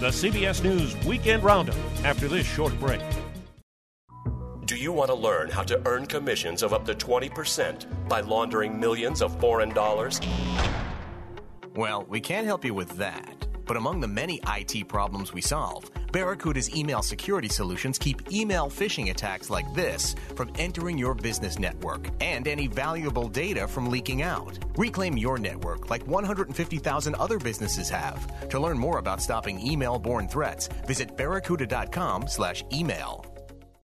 The CBS News Weekend Roundup after this short break. Do you want to learn how to earn commissions of up to 20% by laundering millions of foreign dollars? Well, we can't help you with that. But among the many IT problems we solve, Barracuda's email security solutions keep email phishing attacks like this from entering your business network and any valuable data from leaking out. Reclaim your network like 150,000 other businesses have. To learn more about stopping email-borne threats, visit barracuda.com/email.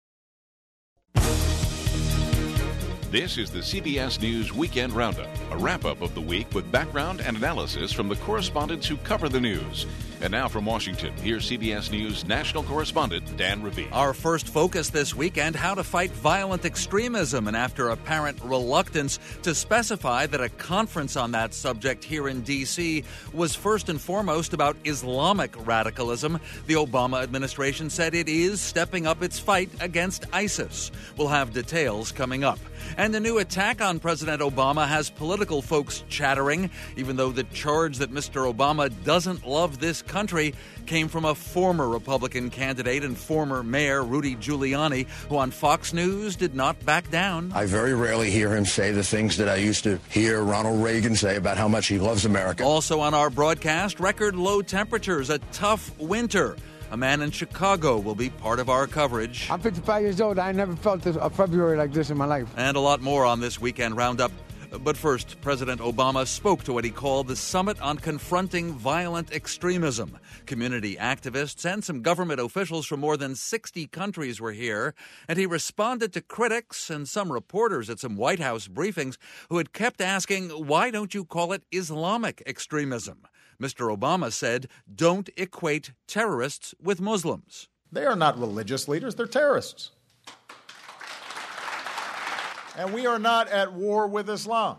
This is the CBS News Weekend Roundup, a wrap-up of the week with background and analysis from the correspondents who cover the news. And now from Washington, here's CBS News national correspondent Dan Ravine. Our first focus this weekend, how to fight violent extremism, and after apparent reluctance to specify that a conference on that subject here in D.C. was first and foremost about Islamic radicalism, the Obama administration said it is stepping up its fight against ISIS. We'll have details coming up. And the new attack on President Obama has political folks chattering, even though the charge that Mr. Obama doesn't love this country came from a former Republican candidate and former mayor, Rudy Giuliani, who on Fox News did not back down. I very rarely hear him say the things that I used to hear Ronald Reagan say about how much he loves America. Also on our broadcast, record low temperatures, a tough winter. A man in Chicago will be part of our coverage. I'm 55 years old. I never felt a February like this in my life. And a lot more on this weekend roundup. But first, President Obama spoke to what he called the Summit on Confronting Violent Extremism. Community activists and some government officials from more than 60 countries were here, and he responded to critics and some reporters at some White House briefings who had kept asking, why don't you call it Islamic extremism? Mr. Obama said, don't equate terrorists with Muslims. They are not religious leaders, they're terrorists. And we are not at war with Islam.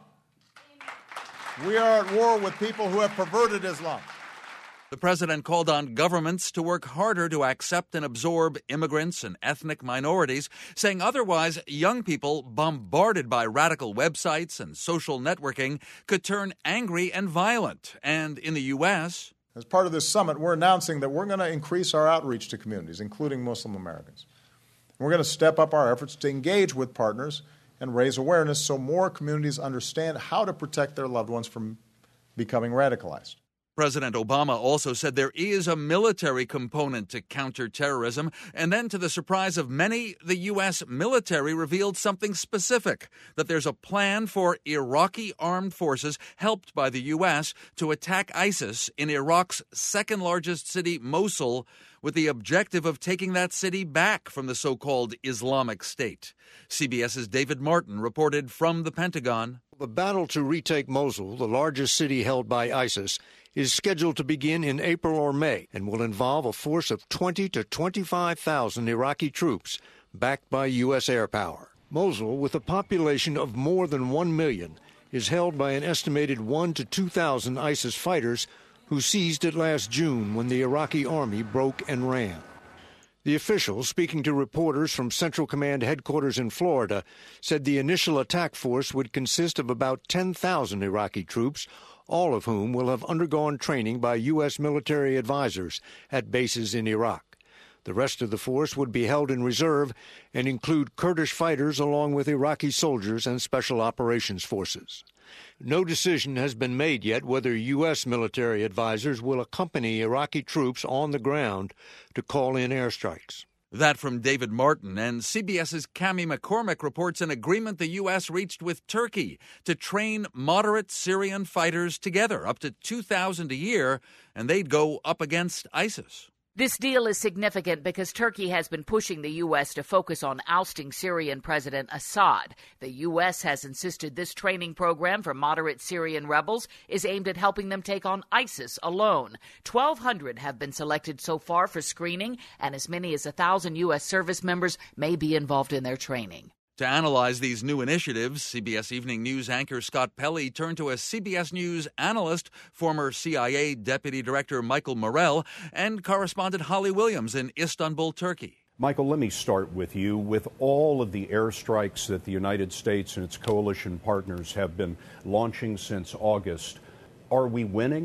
We are at war with people who have perverted Islam. The president called on governments to work harder to accept and absorb immigrants and ethnic minorities, saying otherwise young people bombarded by radical websites and social networking could turn angry and violent. And in the U.S., as part of this summit, we're announcing that we're going to increase our outreach to communities, including Muslim Americans. We're going to step up our efforts to engage with partners and raise awareness so more communities understand how to protect their loved ones from becoming radicalized. President Obama also said there is a military component to counterterrorism, and then to the surprise of many, the U.S. military revealed something specific, that there's a plan for Iraqi armed forces helped by the U.S. to attack ISIS in Iraq's second-largest city, Mosul, with the objective of taking that city back from the so-called Islamic State. CBS's David Martin reported from the Pentagon. The battle to retake Mosul, the largest city held by ISIS, is scheduled to begin in April or May and will involve a force of 20 to 25,000 Iraqi troops backed by U.S. air power. Mosul, with a population of more than 1 million, is held by an estimated 1,000 to 2,000 ISIS fighters who seized it last June when the Iraqi army broke and ran. The official, speaking to reporters from Central Command headquarters in Florida, said the initial attack force would consist of about 10,000 Iraqi troops, all of whom will have undergone training by U.S. military advisors at bases in Iraq. The rest of the force would be held in reserve and include Kurdish fighters along with Iraqi soldiers and special operations forces. No decision has been made yet whether U.S. military advisors will accompany Iraqi troops on the ground to call in airstrikes. That from David Martin, and CBS's Cami McCormick reports an agreement the U.S. reached with Turkey to train moderate Syrian fighters together, up to 2,000 a year, and they'd go up against ISIS. This deal is significant because Turkey has been pushing the U.S. to focus on ousting Syrian President Assad. The U.S. has insisted this training program for moderate Syrian rebels is aimed at helping them take on ISIS alone. 1,200 have been selected so far for screening, and as many as 1,000 U.S. service members may be involved in their training. To analyze these new initiatives, CBS Evening News anchor Scott Pelley turned to a CBS News analyst, former CIA Deputy Director Michael Morell, and correspondent Holly Williams in Istanbul, Turkey. Michael, let me start with you. With all of the airstrikes that the United States and its coalition partners have been launching since August, are we winning?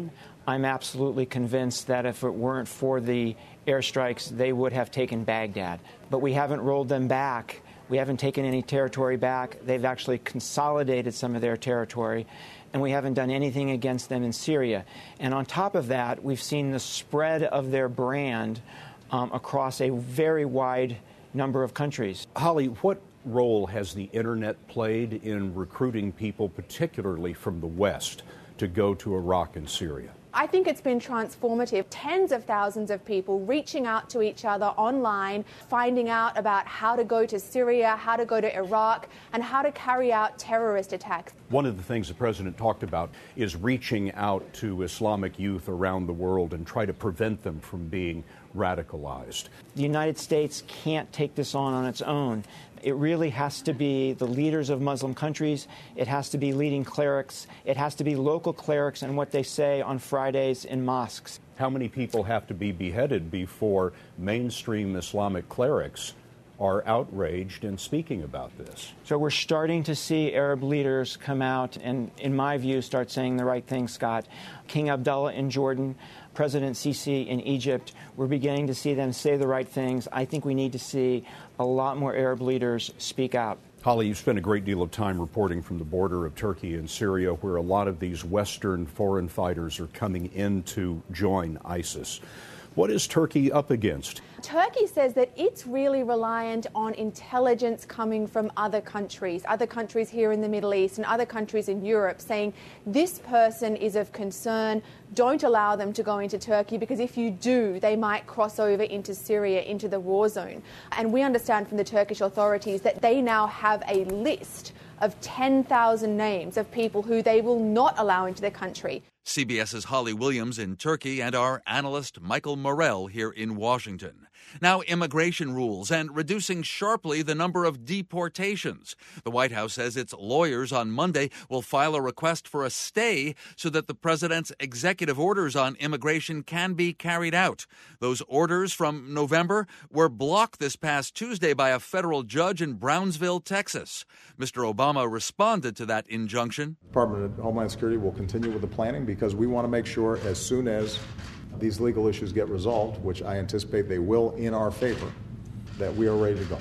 I'm absolutely convinced that if it weren't for the airstrikes, they would have taken Baghdad. But we haven't rolled them back. We haven't taken any territory back. They've actually consolidated some of their territory, and we haven't done anything against them in Syria. And on top of that, we've seen the spread of their brand across a very wide number of countries. Holly, what role has the Internet played in recruiting people, particularly from the West, to go to Iraq and Syria? I think it's been transformative. Tens of thousands of people reaching out to each other online, finding out about how to go to Syria, how to go to Iraq, and how to carry out terrorist attacks. One of the things the president talked about is reaching out to Islamic youth around the world and try to prevent them from being radicalized. The United States can't take this on its own. It really has to be the leaders of Muslim countries. It has to be leading clerics. It has to be local clerics and what they say on Fridays in mosques. How many people have to be beheaded before mainstream Islamic clerics are outraged and speaking about this? So we're starting to see Arab leaders come out and, in my view, start saying the right thing, Scott. King Abdullah in Jordan, President Sisi in Egypt, we're beginning to see them say the right things. I think we need to see a lot more Arab leaders speak out. Holly, you spent a great deal of time reporting from the border of Turkey and Syria, where a lot of these Western foreign fighters are coming in to join ISIS. What is Turkey up against? Turkey says that it's really reliant on intelligence coming from other countries here in the Middle East and other countries in Europe, saying this person is of concern, don't allow them to go into Turkey, because if you do, they might cross over into Syria, into the war zone. And we understand from the Turkish authorities that they now have a list of 10,000 names of people who they will not allow into their country. CBS's Holly Williams in Turkey and our analyst Michael Morell here in Washington. Now, immigration rules and reducing sharply the number of deportations. The White House says its lawyers on Monday will file a request for a stay so that the president's executive orders on immigration can be carried out. Those orders from November were blocked this past Tuesday by a federal judge in Brownsville, Texas. Mr. Obama responded to that injunction. The Department of Homeland Security will continue with the planning because we want to make sure as soon as these legal issues get resolved, which I anticipate they will in our favor, that we are ready to go.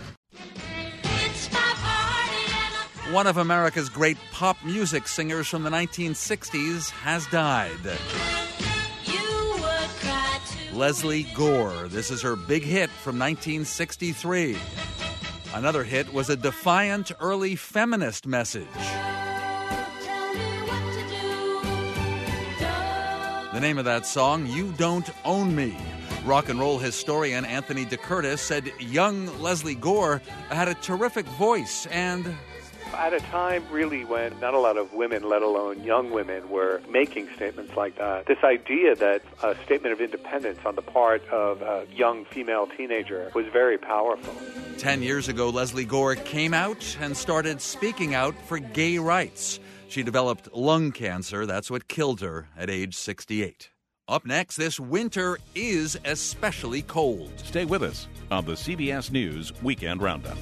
One of America's great pop music singers from the 1960s has died. Leslie Gore. This is her big hit from 1963. Another hit was a defiant early feminist message. The name of that song, You Don't Own Me. Rock and roll historian Anthony DeCurtis said young Leslie Gore had a terrific voice and... At a time, really, when not a lot of women, let alone young women, were making statements like that, this idea that a statement of independence on the part of a young female teenager was very powerful. 10 years ago, Leslie Gore came out and started speaking out for gay rights. She developed lung cancer. That's what killed her at age 68. Up next, this winter is especially cold. Stay with us on the CBS News Weekend Roundup.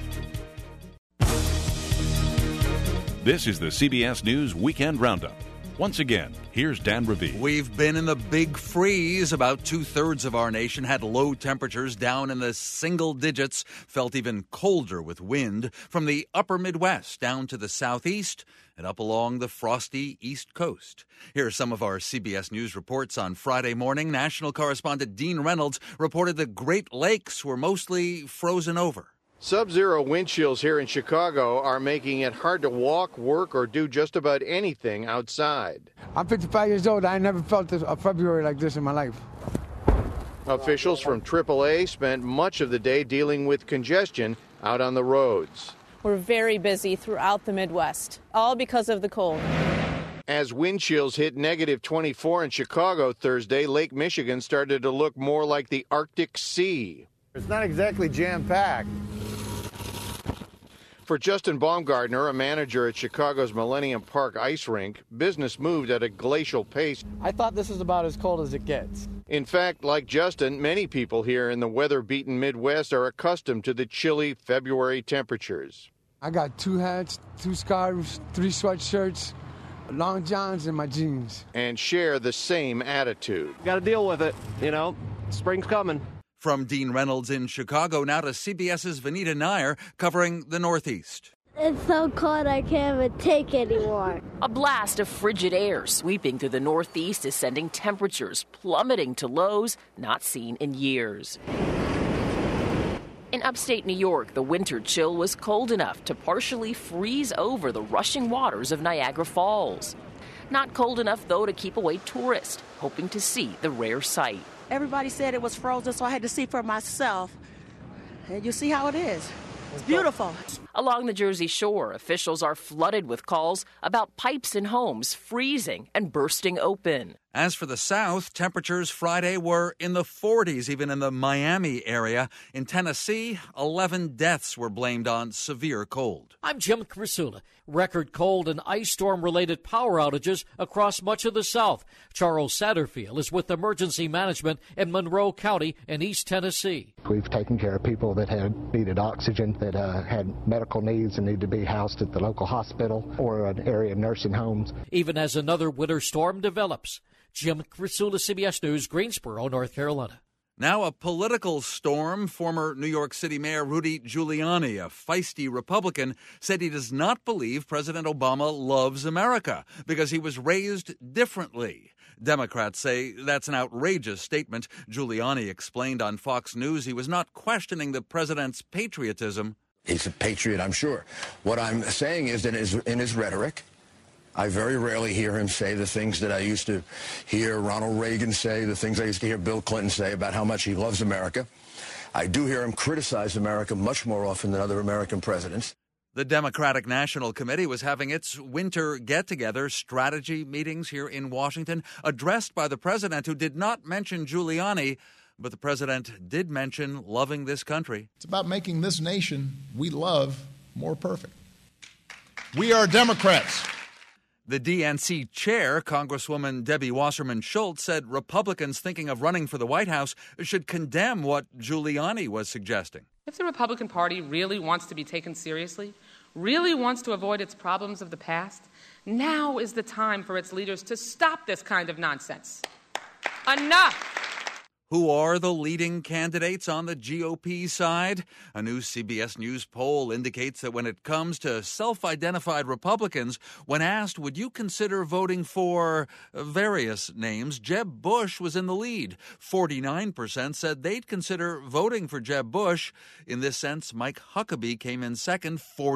This is the CBS News Weekend Roundup. Once again, here's Dan Ravi. We've been in the big freeze. About two-thirds of our nation had low temperatures down in the single digits, felt even colder with wind from the upper Midwest down to the southeast and up along the frosty East Coast. Here are some of our CBS News reports on Friday morning. National correspondent Dean Reynolds reported the Great Lakes were mostly frozen over. Sub-zero wind chills here in Chicago are making it hard to walk, work, or do just about anything outside. I'm 55 years old. I never felt a February like this in my life. Officials from AAA spent much of the day dealing with congestion out on the roads. We're very busy throughout the Midwest, all because of the cold. As wind chills hit negative 24 in Chicago Thursday, Lake Michigan started to look more like the Arctic Sea. It's not exactly jam-packed. For Justin Baumgartner, a manager at Chicago's Millennium Park ice rink, business moved at a glacial pace. I thought this was about as cold as it gets. In fact, like Justin, many people here in the weather-beaten Midwest are accustomed to the chilly February temperatures. I got 2 hats, 2 scarves, 3 sweatshirts, long johns and my jeans. And share the same attitude. Got to deal with it, spring's coming. From Dean Reynolds in Chicago, now to CBS's Vanita Nair covering the Northeast. It's so cold I can't even take anymore. A blast of frigid air sweeping through the Northeast is sending temperatures plummeting to lows not seen in years. In upstate New York, the winter chill was cold enough to partially freeze over the rushing waters of Niagara Falls. Not cold enough, though, to keep away tourists, hoping to see the rare sight. Everybody said it was frozen, so I had to see for myself. And you see how it is. It's beautiful. Along the Jersey Shore, officials are flooded with calls about pipes in homes freezing and bursting open. As for the South, temperatures Friday were in the 40s, even in the Miami area. In Tennessee, 11 deaths were blamed on severe cold. I'm Jim Crisula. Record cold and ice storm-related power outages across much of the South. Charles Satterfield is with Emergency Management in Monroe County in East Tennessee. We've taken care of people that had needed oxygen, that had medical needs and need to be housed at the local hospital or an area of nursing homes. Even as another winter storm develops. Jim Crisula, CBS News, Greensboro, North Carolina. Now a political storm. Former New York City Mayor Rudy Giuliani, a feisty Republican, said he does not believe President Obama loves America because he was raised differently. Democrats say that's an outrageous statement. Giuliani explained on Fox News he was not questioning the president's patriotism. He's a patriot, I'm sure. What I'm saying is that in his rhetoric, I very rarely hear him say the things that I used to hear Ronald Reagan say, the things I used to hear Bill Clinton say about how much he loves America. I do hear him criticize America much more often than other American presidents. The Democratic National Committee was having its winter get-together strategy meetings here in Washington, addressed by the president, who did not mention Giuliani, but the president did mention loving this country. It's about making this nation we love more perfect. We are Democrats. The DNC chair, Congresswoman Debbie Wasserman Schultz, said Republicans thinking of running for the White House should condemn what Giuliani was suggesting. If the Republican Party really wants to be taken seriously, really wants to avoid its problems of the past, now is the time for its leaders to stop this kind of nonsense. Enough! Who are the leading candidates on the GOP side? A new CBS News poll indicates that when it comes to self-identified Republicans, when asked, would you consider voting for various names, Jeb Bush was in the lead. 49% said they'd consider voting for Jeb Bush. In this sense, Mike Huckabee came in second.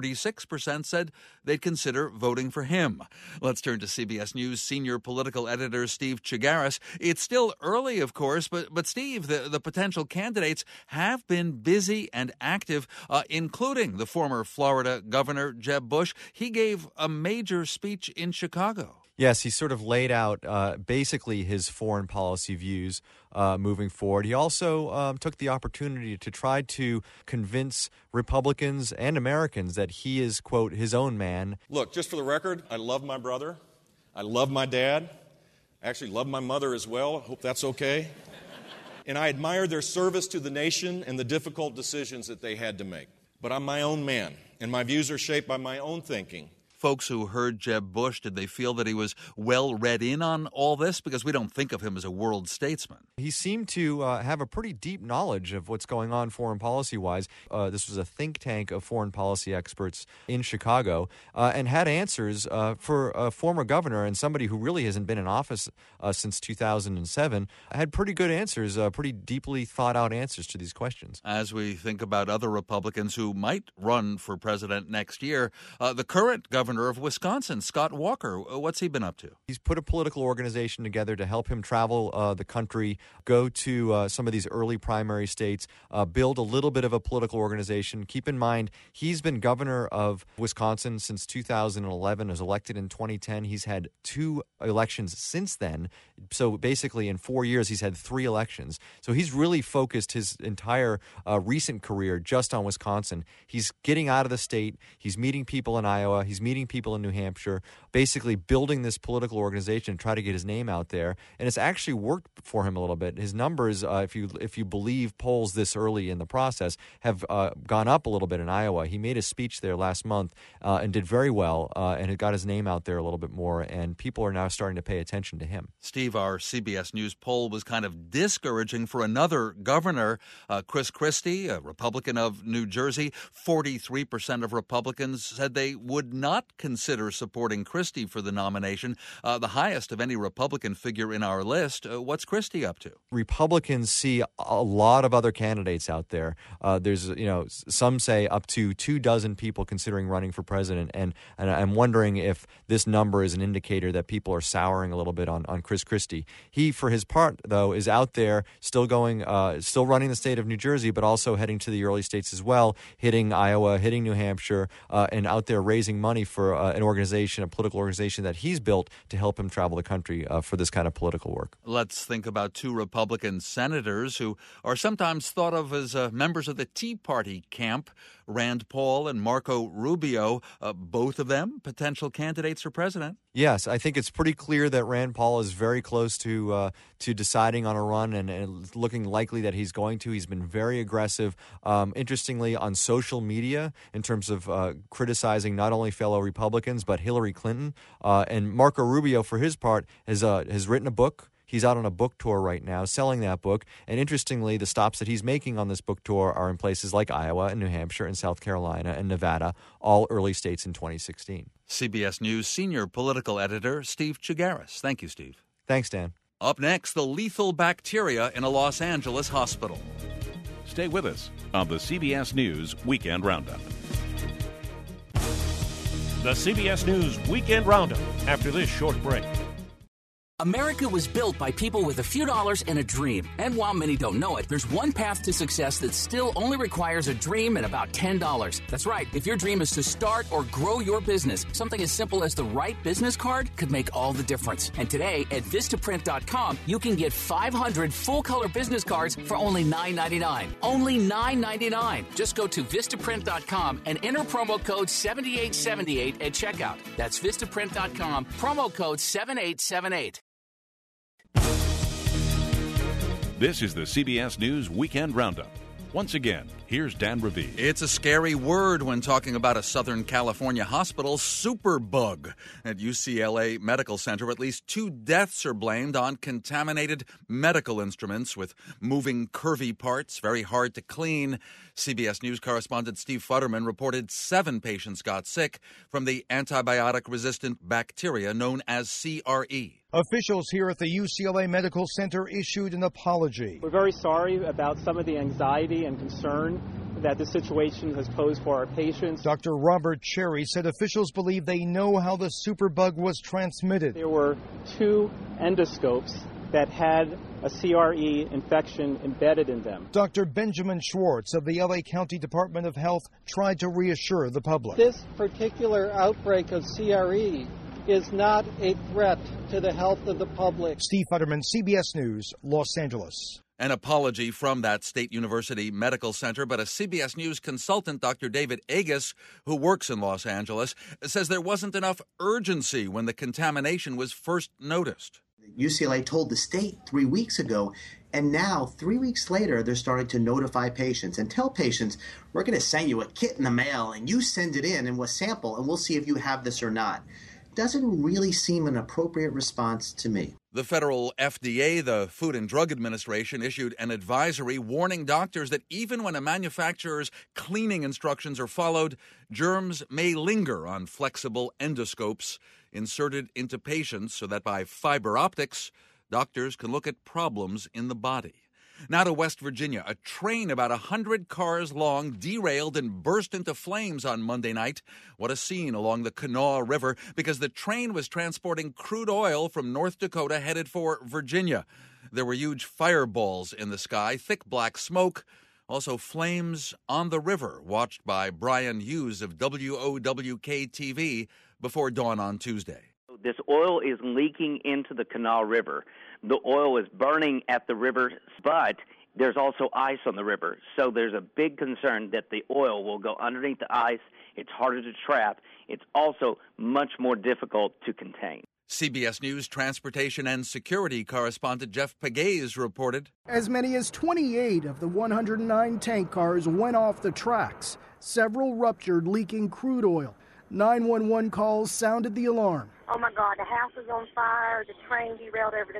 46% said they'd consider voting for him. Let's turn to CBS News senior political editor Steve Chigaris. It's still early, of course, but Steve, the potential candidates have been busy and active, including the former Florida governor, Jeb Bush. He gave a major speech in Chicago. Yes, he sort of laid out basically his foreign policy views moving forward. He also took the opportunity to try to convince Republicans and Americans that he is, quote, his own man. Look, just for the record, I love my brother. I love my dad. I actually love my mother as well. I hope that's okay. And I admire their service to the nation and the difficult decisions that they had to make. But I'm my own man, and my views are shaped by my own thinking. Folks who heard Jeb Bush, did they feel that he was well read in on all this? Because we don't think of him as a world statesman. He seemed to have a pretty deep knowledge of what's going on foreign policy-wise. This was a think tank of foreign policy experts in Chicago and had answers for a former governor and somebody who really hasn't been in office since 2007, had pretty good answers, pretty deeply thought-out answers to these questions. As we think about other Republicans who might run for president next year, the current governor of Wisconsin, Scott Walker, what's he been up to? He's put a political organization together to help him travel the country, go to some of these early primary states, build a little bit of a political organization. Keep in mind, he's been governor of Wisconsin since 2011, was elected in 2010. He's had 2 elections since then. So basically in 4 years, he's had 3 elections. So he's really focused his entire recent career just on Wisconsin. He's getting out of the state. He's meeting people in Iowa. He's meeting meeting people in New Hampshire, basically building this political organization to try to get his name out there. And it's actually worked for him a little bit. His numbers, if you believe polls this early in the process, have gone up a little bit in Iowa. He made a speech there last month and did very well, and it got his name out there a little bit more, and people are now starting to pay attention to him. Steve, our CBS News poll was kind of discouraging for another governor, Chris Christie, a Republican of New Jersey. 43% of Republicans said they would not consider supporting Christie for the nomination, the highest of any Republican figure in our list. What's Christie up to? Republicans see a lot of other candidates out there. There's, some say up to 24 people considering running for president, and I'm wondering if this number is an indicator that people are souring a little bit on Chris Christie. He, for his part, though, is out there still running the state of New Jersey, but also heading to the early states as well, hitting Iowa, hitting New Hampshire, and out there raising money for a political organization that he's built to help him travel the country for this kind of political work. Let's think about two Republican senators who are sometimes thought of as members of the Tea Party camp, Rand Paul and Marco Rubio, both of them potential candidates for president. Yes, I think it's pretty clear that Rand Paul is very close to deciding on a run and looking likely that he's going to. He's been very aggressive, interestingly, on social media in terms of criticizing not only fellow Republicans but Hillary Clinton. And Marco Rubio, for his part, has written a book. He's out on a book tour right now, selling that book. And interestingly, the stops that he's making on this book tour are in places like Iowa and New Hampshire and South Carolina and Nevada, all early states in 2016. CBS News senior political editor Steve Chigaris. Thank you, Steve. Thanks, Dan. Up next, the lethal bacteria in a Los Angeles hospital. Stay with us on the CBS News Weekend Roundup. The CBS News Weekend Roundup after this short break. America was built by people with a few dollars and a dream. And while many don't know it, there's one path to success that still only requires a dream and about $10. That's right. If your dream is to start or grow your business, something as simple as the right business card could make all the difference. And today at Vistaprint.com, you can get 500 full-color business cards for only $9.99. Only $9.99. Just go to Vistaprint.com and enter promo code 7878 at checkout. That's Vistaprint.com, promo code 7878. This is the CBS News Weekend Roundup. Once again, here's Dan Raviv. It's a scary word when talking about a Southern California hospital, superbug. At UCLA Medical Center, at least 2 deaths are blamed on contaminated medical instruments with moving curvy parts, very hard to clean. CBS News correspondent Steve Futterman reported 7 patients got sick from the antibiotic-resistant bacteria known as CRE. Officials here at the UCLA Medical Center issued an apology. We're very sorry about some of the anxiety and concern that the situation has posed for our patients. Dr. Robert Cherry said officials believe they know how the superbug was transmitted. There were 2 endoscopes that had a CRE infection embedded in them. Dr. Benjamin Schwartz of the LA County Department of Health tried to reassure the public. This particular outbreak of CRE is not a threat to the health of the public. Steve Futterman, CBS News, Los Angeles. An apology from that State University Medical Center, but a CBS News consultant, Dr. David Agus, who works in Los Angeles, says there wasn't enough urgency when the contamination was first noticed. UCLA told the state 3 weeks ago, and now 3 weeks later, they're starting to notify patients and tell patients, we're going to send you a kit in the mail, and you send it in and we'll sample, and we'll see if you have this or not. Doesn't really seem an appropriate response to me. The federal FDA, the Food and Drug Administration, issued an advisory warning doctors that even when a manufacturer's cleaning instructions are followed, germs may linger on flexible endoscopes inserted into patients so that by fiber optics, doctors can look at problems in the body. Now to West Virginia. A train about 100 cars long derailed and burst into flames on Monday night. What a scene along the Kanawha River, because the train was transporting crude oil from North Dakota headed for Virginia. There were huge fireballs in the sky, thick black smoke, also flames on the river, watched by Brian Hughes of WOWK-TV before dawn on Tuesday. This oil is leaking into the Kanawha River, the oil is burning at the river, but there's also ice on the river. So there's a big concern that the oil will go underneath the ice. It's harder to trap. It's also much more difficult to contain. CBS News transportation and security correspondent Jeff Pegues reported. As many as 28 of the 109 tank cars went off the tracks. Several ruptured, leaking crude oil. 911 calls sounded the alarm. Oh my God, the house is on fire. The train derailed over the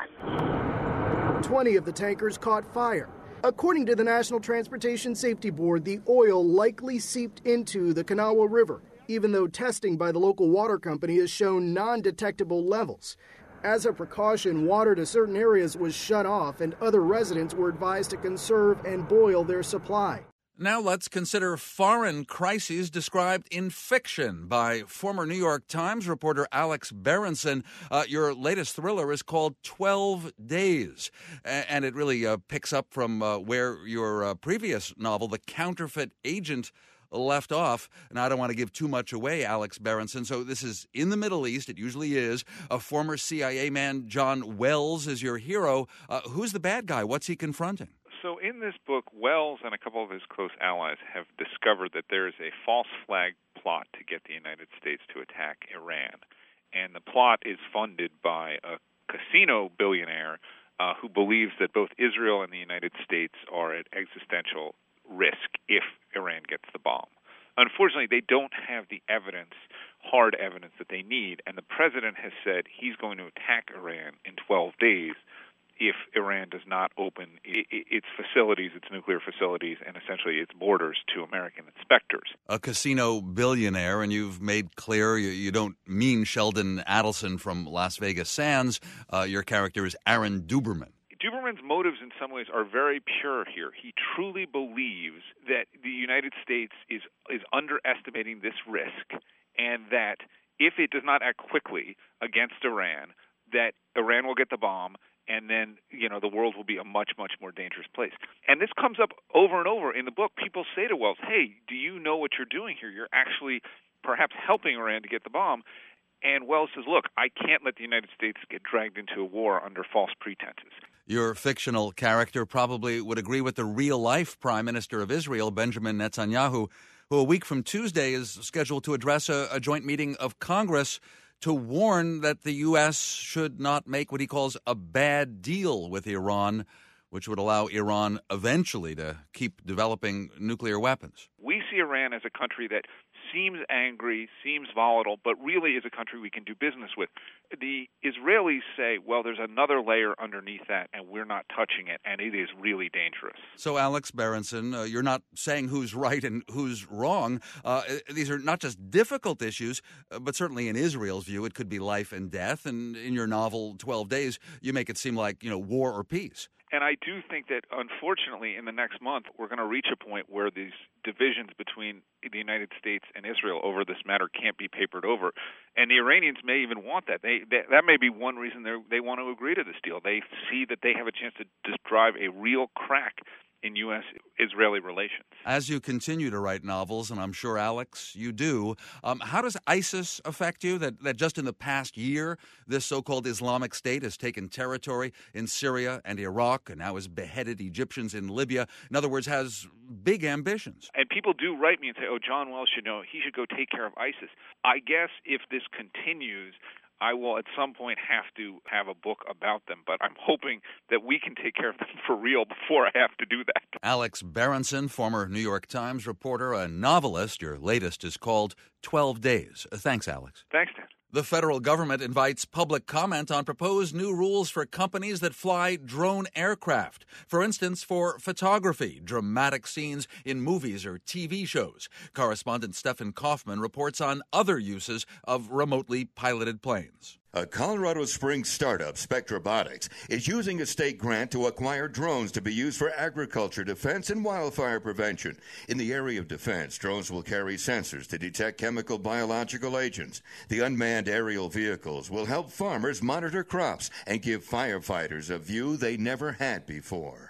hillside. 20 of the tankers caught fire. According to the National Transportation Safety Board, the oil likely seeped into the Kanawha River, even though testing by the local water company has shown non-detectable levels. As a precaution, water to certain areas was shut off, and other residents were advised to conserve and boil their supply. Now let's consider foreign crises described in fiction by former New York Times reporter Alex Berenson. Your latest thriller is called 12 Days, and it really picks up from where your previous novel, The Counterfeit Agent, left off. And I don't want to give too much away, Alex Berenson. So this is in the Middle East. It usually is. A former CIA man, John Wells, is your hero. Who's the bad guy? What's he confronting? So in this book, Wells and a couple of his close allies have discovered that there is a false flag plot to get the United States to attack Iran. And the plot is funded by a casino billionaire who believes that both Israel and the United States are at existential risk if Iran gets the bomb. Unfortunately, they don't have the evidence, hard evidence that they need, and the president has said he's going to attack Iran in 12 days if Iran does not open its facilities, its nuclear facilities, and essentially its borders to American inspectors. A casino billionaire, and you've made clear you don't mean Sheldon Adelson from Las Vegas Sands. Your character is Aaron Duberman. Duberman's motives in some ways are very pure here. He truly believes that the United States is underestimating this risk, and that if it does not act quickly against Iran, that Iran will get the bomb, and then, the world will be a much, much more dangerous place. And this comes up over and over in the book. People say to Wells, hey, do you know what you're doing here? You're actually perhaps helping Iran to get the bomb. And Wells says, look, I can't let the United States get dragged into a war under false pretenses. Your fictional character probably would agree with the real-life Prime Minister of Israel, Benjamin Netanyahu, who a week from Tuesday is scheduled to address a joint meeting of Congress to warn that the U.S. should not make what he calls a bad deal with Iran, which would allow Iran eventually to keep developing nuclear weapons. We see Iran as a country that seems angry, seems volatile, but really is a country we can do business with. The Israelis say, well, there's another layer underneath that, and we're not touching it, and it is really dangerous. So, Alex Berenson, you're not saying who's right and who's wrong. These are not just difficult issues, but certainly in Israel's view, it could be life and death. And in your novel, 12 Days, you make it seem like, war or peace. And I do think that, unfortunately, in the next month, we're going to reach a point where these divisions between the United States and Israel over this matter can't be papered over. And the Iranians may even want that. That may be one reason they want to agree to this deal. They see that they have a chance to just drive a real crack in U.S.-Israeli relations. As you continue to write novels, and I'm sure, Alex, you do, how does ISIS affect you? That just in the past year, this so-called Islamic State has taken territory in Syria and Iraq and now has beheaded Egyptians in Libya. In other words, has big ambitions. And people do write me and say, oh, John Wells should know. He should go take care of ISIS. I guess if this continues, I will at some point have to have a book about them, but I'm hoping that we can take care of them for real before I have to do that. Alex Berenson, former New York Times reporter, a novelist. Your latest is called 12 Days. Thanks, Alex. Thanks, Dan. The federal government invites public comment on proposed new rules for companies that fly drone aircraft. For instance, for photography, dramatic scenes in movies or TV shows. Correspondent Stephen Kaufman reports on other uses of remotely piloted planes. A Colorado Springs startup, Spectrobotics, is using a state grant to acquire drones to be used for agriculture, defense, and wildfire prevention. In the area of defense, drones will carry sensors to detect chemical, biological agents. The unmanned aerial vehicles will help farmers monitor crops and give firefighters a view they never had before.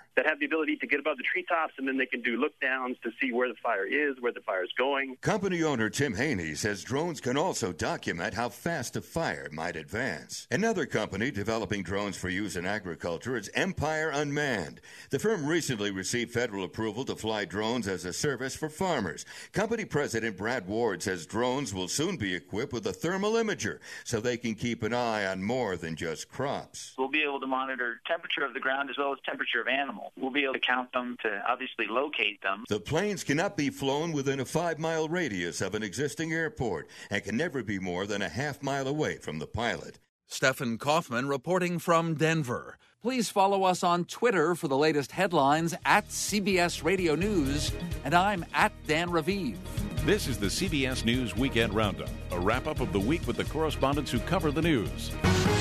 that have the ability to get above the treetops, and then they can do look downs to see where the fire is, where the fire is going. Company owner Tim Haney says drones can also document how fast a fire might advance. Another company developing drones for use in agriculture is Empire Unmanned. The firm recently received federal approval to fly drones as a service for farmers. Company president Brad Ward says drones will soon be equipped with a thermal imager so they can keep an eye on more than just crops. We'll be able to monitor temperature of the ground as well as temperature of animals. We'll be able to count them to obviously locate them. The planes cannot be flown within a 5-mile radius of an existing airport and can never be more than a half-mile away from the pilot. Stephen Kaufman reporting from Denver. Please follow us on Twitter for the latest headlines at CBS Radio News, and I'm at Dan Raviv. This is the CBS News Weekend Roundup, a wrap-up of the week with the correspondents who cover the news.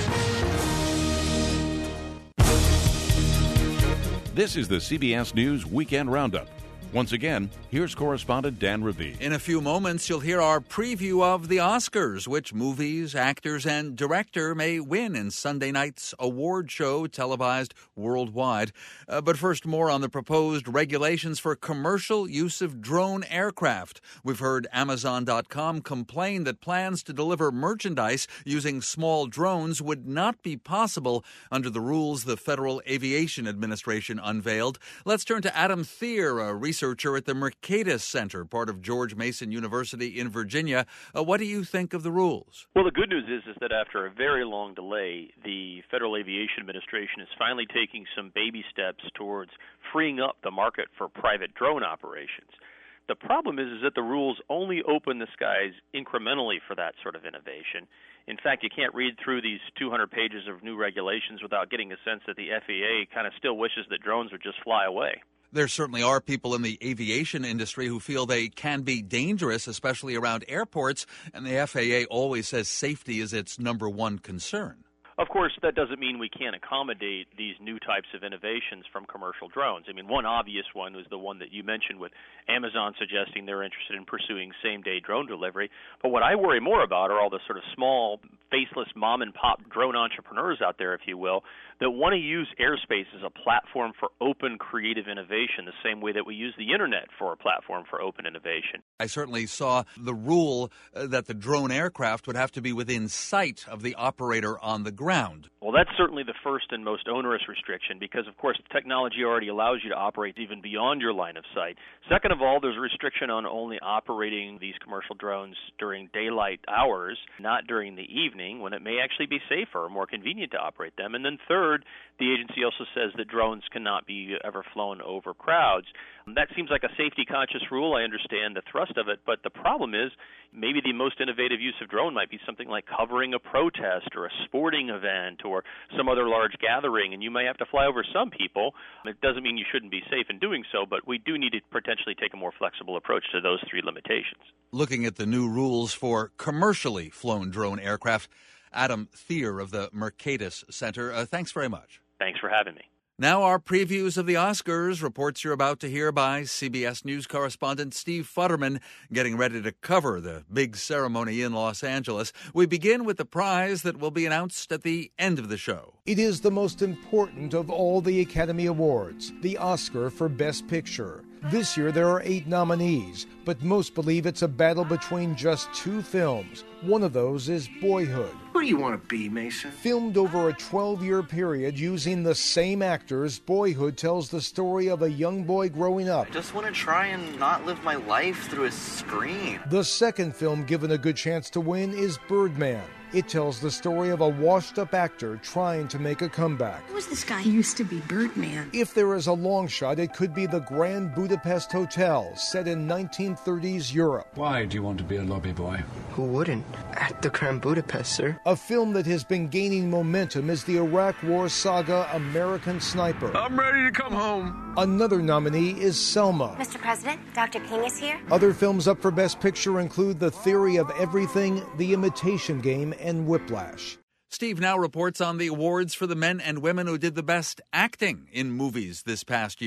This is the CBS News Weekend Roundup. Once again, here's correspondent Dan Raviv. In a few moments, you'll hear our preview of the Oscars, which movies, actors, and director may win in Sunday night's award show televised worldwide. But first, more on the proposed regulations for commercial use of drone aircraft. We've heard Amazon.com complain that plans to deliver merchandise using small drones would not be possible under the rules the Federal Aviation Administration unveiled. Let's turn to Adam Thier, a researcher at the Mercatus Center, part of George Mason University in Virginia. What do you think of the rules? Well, the good news is that after a very long delay, the Federal Aviation Administration is finally taking some baby steps towards freeing up the market for private drone operations. The problem is that the rules only open the skies incrementally for that sort of innovation. In fact, you can't read through these 200 pages of new regulations without getting a sense that the FAA kind of still wishes that drones would just fly away. There certainly are people in the aviation industry who feel they can be dangerous, especially around airports, and the FAA always says safety is its number one concern. Of course, that doesn't mean we can't accommodate these new types of innovations from commercial drones. I mean, one obvious one was the one that you mentioned with Amazon suggesting they're interested in pursuing same-day drone delivery. But what I worry more about are all the sort of small, faceless mom-and-pop drone entrepreneurs out there, if you will, that want to use airspace as a platform for open, creative innovation, the same way that we use the Internet for a platform for open innovation. I certainly saw the rule that the drone aircraft would have to be within sight of the operator on the ground. Well, that's certainly the first and most onerous restriction because, of course, technology already allows you to operate even beyond your line of sight. Second of all, there's a restriction on only operating these commercial drones during daylight hours, not during the evening, when it may actually be safer or more convenient to operate them. And then third, the agency also says that drones cannot be ever flown over crowds. That seems like a safety-conscious rule. I understand the thrust of it, but the problem is maybe the most innovative use of drone might be something like covering a protest or a sporting event or some other large gathering, and you may have to fly over some people. It doesn't mean you shouldn't be safe in doing so, but we do need to potentially take a more flexible approach to those three limitations. Looking at the new rules for commercially flown drone aircraft, Adam Thier of the Mercatus Center, thanks very much. Thanks for having me. Now our previews of the Oscars, reports you're about to hear by CBS News correspondent Steve Futterman, getting ready to cover the big ceremony in Los Angeles. We begin with the prize that will be announced at the end of the show. It is the most important of all the Academy Awards, the Oscar for Best Picture. This year there are 8 nominees, but most believe it's a battle between just 2 films. One of those is Boyhood. Who do you want to be, Mason? Filmed over a 12-year period using the same actors, Boyhood tells the story of a young boy growing up. I just want to try and not live my life through a screen. The second film given a good chance to win is Birdman. It tells the story of a washed-up actor trying to make a comeback. Who was this guy? He used to be Birdman. If there is a long shot, it could be the Grand Budapest Hotel, set in 1930s Europe. Why do you want to be a lobby boy? Who wouldn't? At the Grand Budapest, sir. A film that has been gaining momentum is the Iraq War saga American Sniper. I'm ready to come home. Another nominee is Selma. Mr. President, Dr. King is here. Other films up for Best Picture include The Theory of Everything, The Imitation Game, and Whiplash. Steve now reports on the awards for the men and women who did the best acting in movies this past year.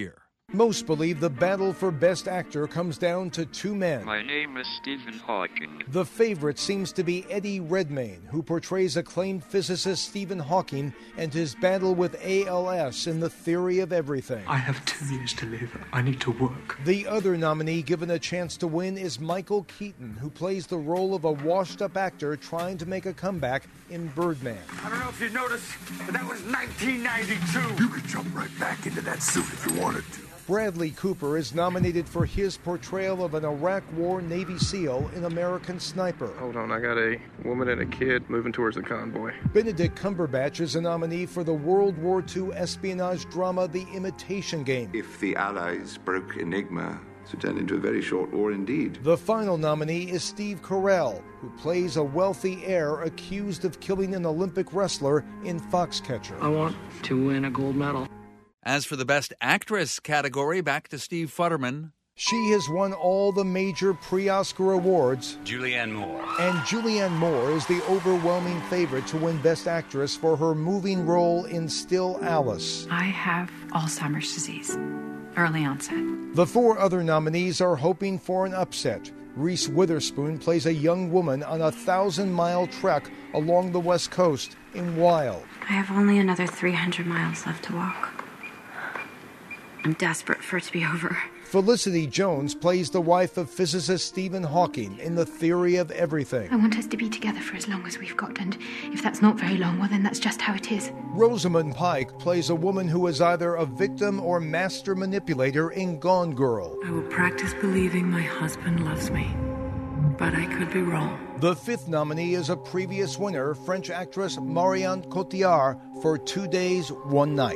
Most believe the battle for Best Actor comes down to two men. My name is Stephen Hawking. The favorite seems to be Eddie Redmayne, who portrays acclaimed physicist Stephen Hawking and his battle with ALS in The Theory of Everything. I have 2 years to live. I need to work. The other nominee given a chance to win is Michael Keaton, who plays the role of a washed-up actor trying to make a comeback in Birdman. I don't know if you noticed, but that was 1992. You could jump right back into that suit if you wanted to. Bradley Cooper is nominated for his portrayal of an Iraq War Navy SEAL in American Sniper. Hold on, I got a woman and a kid moving towards the convoy. Benedict Cumberbatch is a nominee for the World War II espionage drama The Imitation Game. If the Allies broke Enigma, to turn into a very short war indeed. The final nominee is Steve Carell, who plays a wealthy heir accused of killing an Olympic wrestler in Foxcatcher. I want to win a gold medal. As for the Best Actress category, back to Steve Futterman. She has won all the major pre-Oscar awards. Julianne Moore. And Julianne Moore is the overwhelming favorite to win Best Actress for her moving role in Still Alice. I have Alzheimer's disease, early onset. The four other nominees are hoping for an upset. Reese Witherspoon plays a young woman on a 1,000-mile trek along the West Coast in Wild. I have only another 300 miles left to walk. I'm desperate for it to be over. Felicity Jones plays the wife of physicist Stephen Hawking in The Theory of Everything. I want us to be together for as long as we've got, and if that's not very long, well, then that's just how it is. Rosamund Pike plays a woman who is either a victim or master manipulator in Gone Girl. I will practice believing my husband loves me, but I could be wrong. The fifth nominee is a previous winner, French actress Marion Cotillard, for 2 days, 1 night.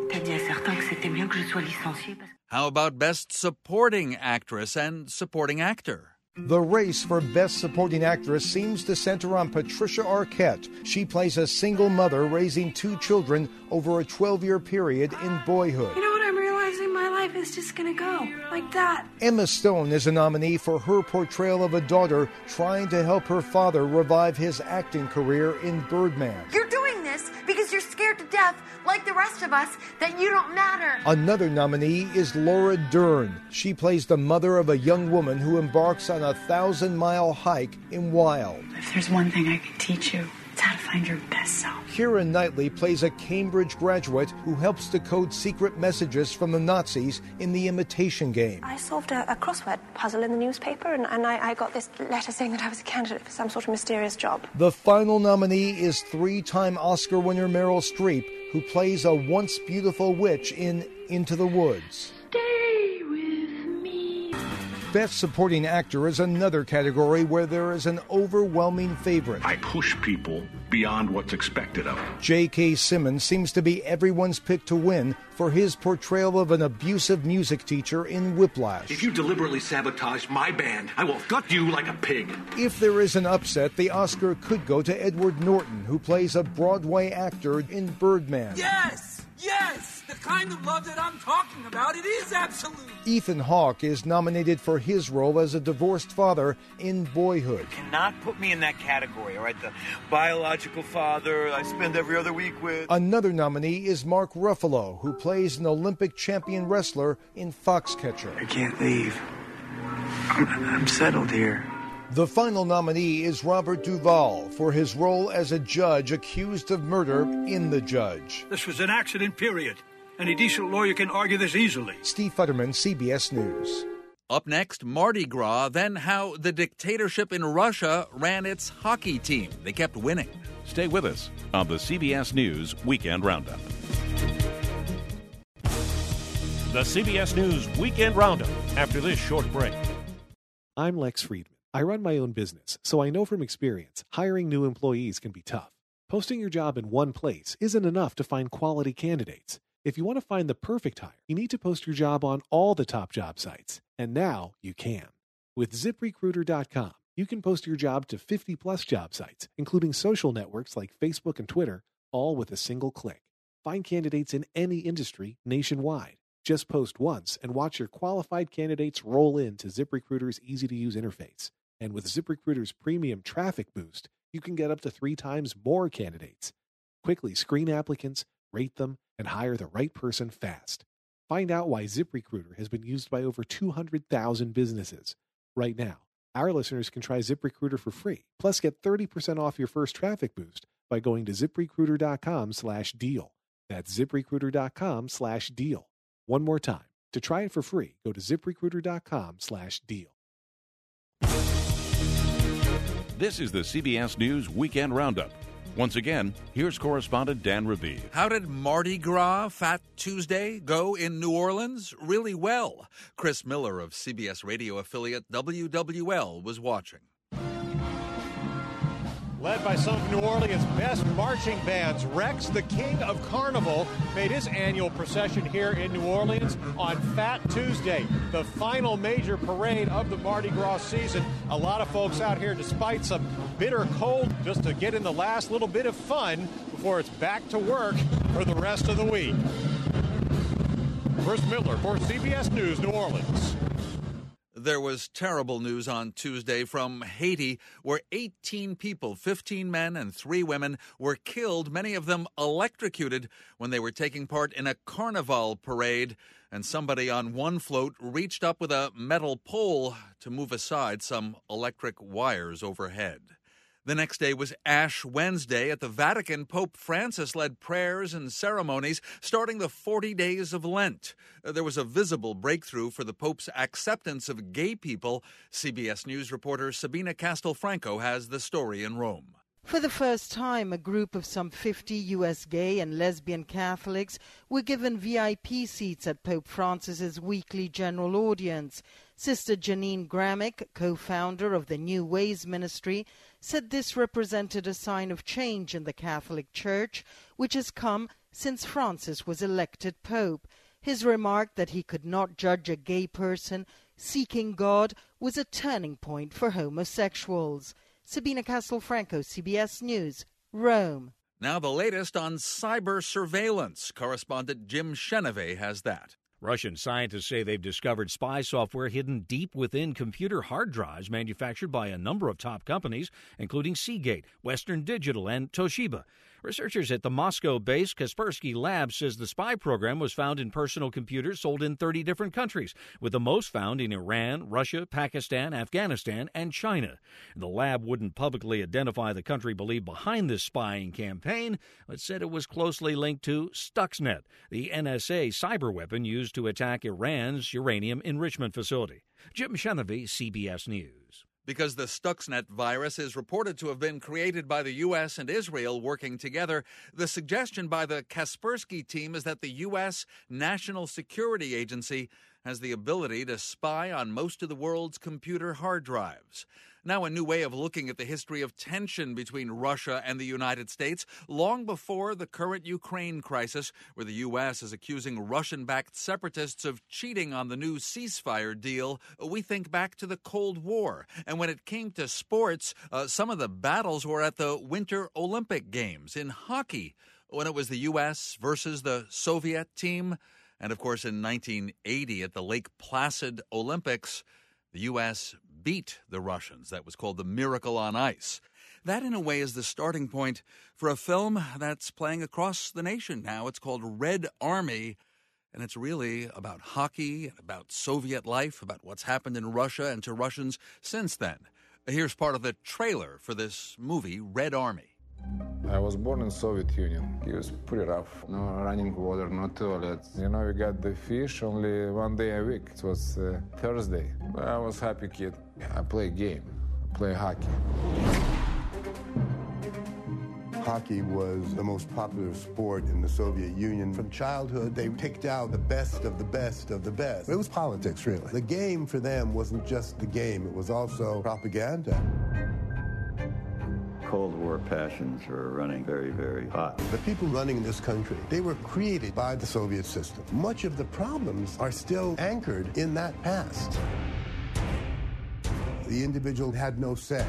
How about Best Supporting Actress and Supporting Actor? The race for Best Supporting Actress seems to center on Patricia Arquette. She plays a single mother raising 2 children over a 12-year period in Boyhood. You know what I'm realizing? My life is just gonna go like that. Emma Stone is a nominee for her portrayal of a daughter trying to help her father revive his acting career in Birdman. You're doing this because you're scared to death, like the rest of us, that you don't matter. Another nominee is Laura Dern. She plays the mother of a young woman who embarks on a 1,000-mile hike in Wild. If there's one thing I can teach you, it's how to find your best self. Keira Knightley plays a Cambridge graduate who helps decode secret messages from the Nazis in The Imitation Game. I solved a crossword puzzle in the newspaper, and I got this letter saying that I was a candidate for some sort of mysterious job. The final nominee is 3-time Oscar winner Meryl Streep, who plays a once beautiful witch in Into the Woods. Stay with me. Best Supporting Actor is another category where there is an overwhelming favorite. I push people beyond what's expected of them. J.K. Simmons seems to be everyone's pick to win for his portrayal of an abusive music teacher in Whiplash. If you deliberately sabotage my band, I will gut you like a pig. If there is an upset, the Oscar could go to Edward Norton, who plays a Broadway actor in Birdman. Yes! Yes! The kind of love that I'm talking about, it is absolute! Ethan Hawke is nominated for his role as a divorced father in Boyhood. You cannot put me in that category, all right? The biological father I spend every other week with. Another nominee is Mark Ruffalo, who plays an Olympic champion wrestler in Foxcatcher. I can't leave. I'm settled here. The final nominee is Robert Duvall for his role as a judge accused of murder in The Judge. This was an accident, period. Any decent lawyer can argue this easily. Steve Futterman, CBS News. Up next, Mardi Gras, then how the dictatorship in Russia ran its hockey team. They kept winning. Stay with us on the CBS News Weekend Roundup. The CBS News Weekend Roundup after this short break. I'm Lex Friedman. I run my own business, so I know from experience hiring new employees can be tough. Posting your job in one place isn't enough to find quality candidates. If you want to find the perfect hire, you need to post your job on all the top job sites. And now you can. With ZipRecruiter.com, you can post your job to 50-plus job sites, including social networks like Facebook and Twitter, all with a single click. Find candidates in any industry nationwide. Just post once and watch your qualified candidates roll into ZipRecruiter's easy-to-use interface. And with ZipRecruiter's premium traffic boost, you can get up to 3 times more candidates. Quickly screen applicants, rate them, and hire the right person fast. Find out why ZipRecruiter has been used by over 200,000 businesses. Right now, our listeners can try ZipRecruiter for free, plus get 30% off your first traffic boost by going to ZipRecruiter.com/deal. That's ZipRecruiter.com/deal. One more time. To try it for free, go to ZipRecruiter.com/deal. This is the CBS News Weekend Roundup. Once again, here's correspondent Dan Rabib. How did Mardi Gras Fat Tuesday go in New Orleans? Really well. Chris Miller of CBS radio affiliate WWL was watching. Led by some of New Orleans' best marching bands, Rex, the king of carnival, made his annual procession here in New Orleans on Fat Tuesday, the final major parade of the Mardi Gras season. A lot of folks out here, despite some bitter cold, just to get in the last little bit of fun before it's back to work for the rest of the week. Chris Miller for CBS News, New Orleans. There was terrible news on Tuesday from Haiti, where 18 people, 15 men and 3 women, were killed, many of them electrocuted, when they were taking part in a carnival parade. And somebody on one float reached up with a metal pole to move aside some electric wires overhead. The next day was Ash Wednesday. At the Vatican, Pope Francis led prayers and ceremonies starting the 40 days of Lent. There was a visible breakthrough for the Pope's acceptance of gay people. CBS News reporter Sabina Castelfranco has the story in Rome. For the first time, a group of some 50 U.S. gay and lesbian Catholics were given VIP seats at Pope Francis's weekly general audience. Sister Janine Gramick, co-founder of the New Ways Ministry, said this represented a sign of change in the Catholic Church, which has come since Francis was elected Pope. His remark that he could not judge a gay person seeking God was a turning point for homosexuals. Sabina Castelfranco, CBS News, Rome. Now the latest on cyber surveillance. Correspondent Jim Chenevey has that. Russian scientists say they've discovered spy software hidden deep within computer hard drives manufactured by a number of top companies, including Seagate, Western Digital, and Toshiba. Researchers at the Moscow-based Kaspersky Lab says the spy program was found in personal computers sold in 30 different countries, with the most found in Iran, Russia, Pakistan, Afghanistan, and China. The lab wouldn't publicly identify the country believed behind this spying campaign, but said it was closely linked to Stuxnet, the NSA cyber weapon used to attack Iran's uranium enrichment facility. Jim Chenevey, CBS News. Because the Stuxnet virus is reported to have been created by the U.S. and Israel working together, the suggestion by the Kaspersky team is that the U.S. National Security Agency has the ability to spy on most of the world's computer hard drives. Now, a new way of looking at the history of tension between Russia and the United States, long before the current Ukraine crisis, where the U.S. is accusing Russian-backed separatists of cheating on the new ceasefire deal. We think back to the Cold War. And when it came to sports, some of the battles were at the Winter Olympic Games in hockey, when it was the U.S. versus the Soviet team. And, of course, in 1980 at the Lake Placid Olympics, the U.S. beat the Russians. That was called The Miracle on Ice. That, in a way, is the starting point for a film that's playing across the nation now. It's called Red Army, and it's really about hockey and about Soviet life, about what's happened in Russia and to Russians since then. Here's part of the trailer for this movie, Red Army. I was born in Soviet Union. It was pretty rough. No running water, no toilets. You know, we got the fish only one day a week. It was Thursday. I was a happy kid. I play game. I play hockey. Hockey was the most popular sport in the Soviet Union. From childhood, they picked out the best of the best of the best. It was politics, really. The game for them wasn't just the game. It was also propaganda. Cold War passions were running very, very hot. The people running this country, they were created by the Soviet system. Much of the problems are still anchored in that past. The individual had no say.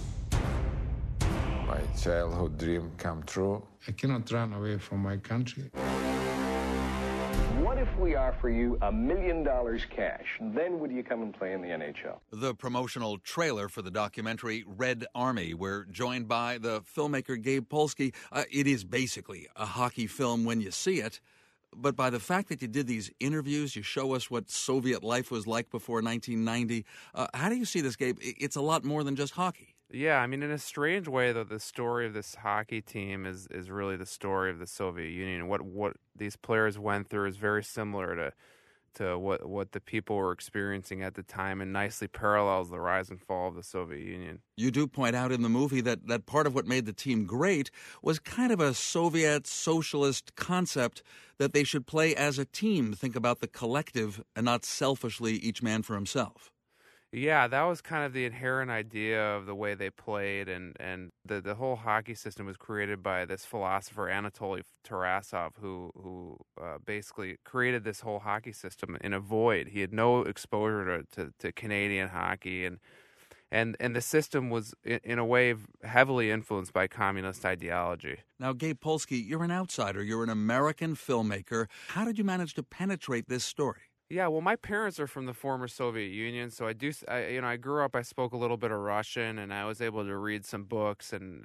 My childhood dream come true. I cannot run away from my country. What if we offer you $1 million cash? Then would you come and play in the NHL? The promotional trailer for the documentary Red Army. We're joined by the filmmaker Gabe Polsky. It is basically a hockey film when you see it. But by the fact that you did these interviews, you show us what Soviet life was like before 1990. How do you see this, Gabe? It's a lot more than just hockey. Yeah, I mean, in a strange way, though, the story of this hockey team is really the story of the Soviet Union. What these players went through is very similar to what the people were experiencing at the time, and nicely parallels the rise and fall of the Soviet Union. You do point out in the movie that part of what made the team great was kind of a Soviet socialist concept that they should play as a team, think about the collective and not selfishly each man for himself. Yeah, that was kind of the inherent idea of the way they played, and the whole hockey system was created by this philosopher Anatoly Tarasov, who basically created this whole hockey system in a void. He had no exposure to Canadian hockey, and the system was in a way heavily influenced by communist ideology. Now, Gabe Polsky, you're an outsider. You're an American filmmaker. How did you manage to penetrate this story? Yeah, well, my parents are from the former Soviet Union, so I grew up. I spoke a little bit of Russian, and I was able to read some books, and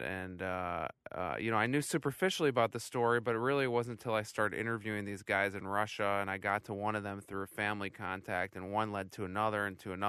I knew superficially about the story, but it really wasn't until I started interviewing these guys in Russia, and I got to one of them through a family contact, and one led to another,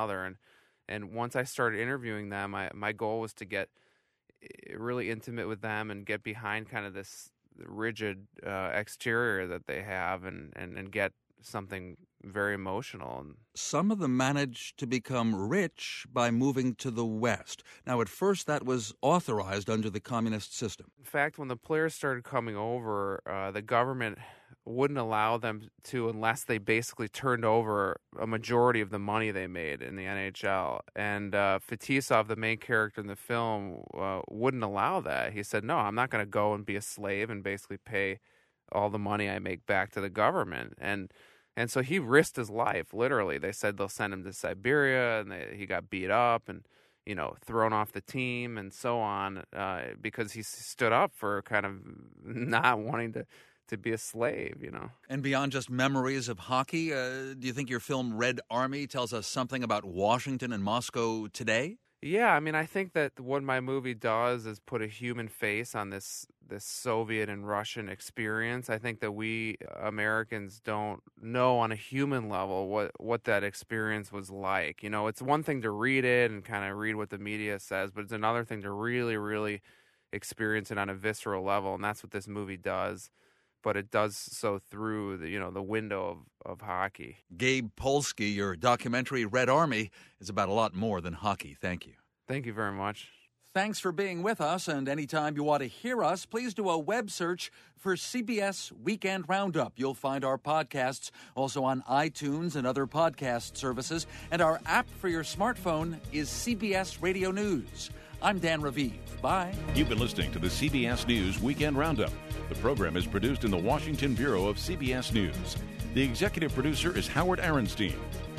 and once I started interviewing them, my goal was to get really intimate with them and get behind kind of this rigid exterior that they have, and get something very emotional. Some of them managed to become rich by moving to the West. Now, at first, that was authorized under the communist system. In fact, when the players started coming over, the government wouldn't allow them to unless they basically turned over a majority of the money they made in the NHL. And Fetisov, the main character in the film, wouldn't allow that. He said, no, I'm not going to go and be a slave and basically pay all the money I make back to the government. And so he risked his life, literally. They said they'll send him to Siberia, and he got beat up and, thrown off the team and so on, because he stood up for kind of not wanting to be a slave, And beyond just memories of hockey, do you think your film Red Army tells us something about Washington and Moscow today? Yeah, I mean, I think that what my movie does is put a human face on this Soviet and Russian experience. I think that we Americans don't know on a human level what that experience was like. It's one thing to read it and kind of read what the media says, but it's another thing to really, really experience it on a visceral level, and that's what this movie does. But it does so through the window of hockey. Gabe Polsky, your documentary Red Army is about a lot more than hockey. Thank you. Thank you very much. Thanks for being with us, and anytime you want to hear us, please do a web search for CBS Weekend Roundup. You'll find our podcasts also on iTunes and other podcast services, and our app for your smartphone is CBS Radio News. I'm Dan Raviv. Bye. You've been listening to the CBS News Weekend Roundup. The program is produced in the Washington Bureau of CBS News. The executive producer is Howard Aronstein.